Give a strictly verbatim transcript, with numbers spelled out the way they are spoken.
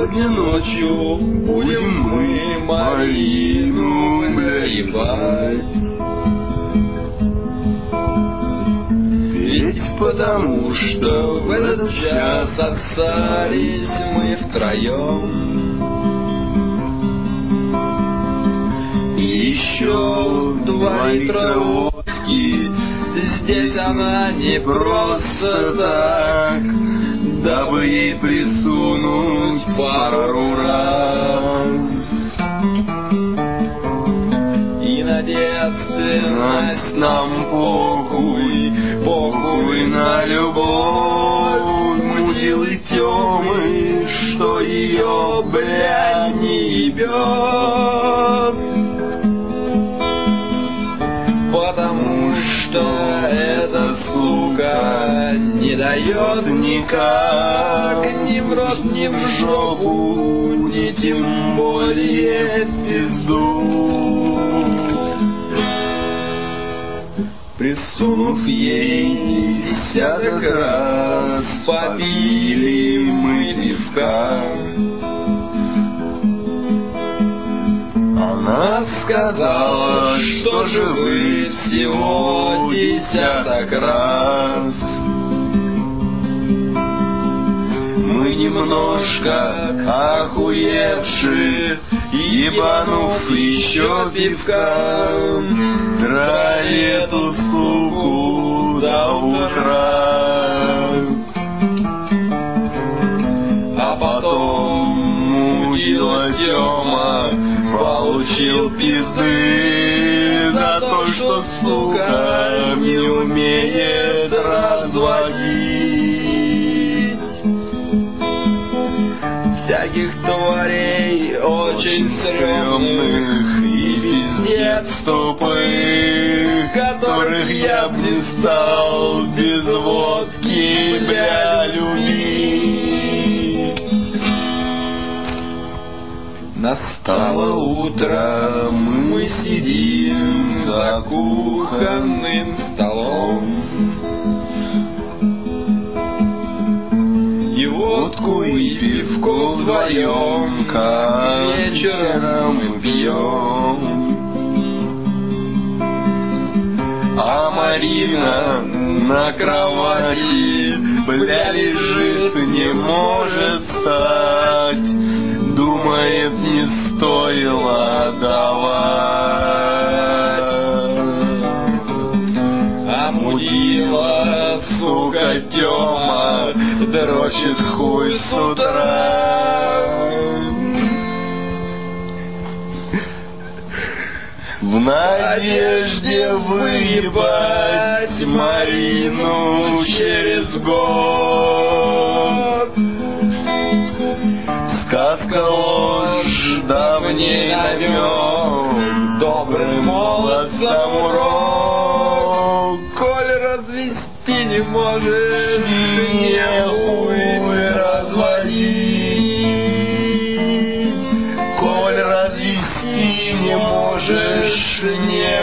Сегодня ночью будем мы Марину, бля, ебать. Ведь потому что в этот час отсались мы втроем. И еще два литра водки. Здесь она не просто так, дабы ей присунуть пару раз. И на девственность нам похуй, похуй на любовь. Мудилы темы, что ее, бля, не ебет. Потому что эта сука не дает никак ни в рот, ни в жопу, ни тем более в пизду. Присунув ей десяток раз, попили мы пивка. Она сказала, что же вы всего десяток раз. Мы немножко охуевши, ебанув еще пивка, драли эту суку до утра. А потом мудила Тёма получил пизды за то, что, сука, не умеет разводить. Всяких тварей очень стрёмных и пиздец тупых, которых я б не стал без водки, бля, любить. Настало утро, мы сидим за кухонным столом. И водку и пивко вдвоем, как вечером мы пьем. А Марина на кровати, бля, лежит, не может встать. Думает, не стоило давать. А мудила, сука, Тёма, дрочит хуй с утра. В надежде выебать Марину через год. Сказка ложь, давней намек, добрый молодцам урок. Коль развести не можешь, нехуй разводить. Коль развести не можешь, не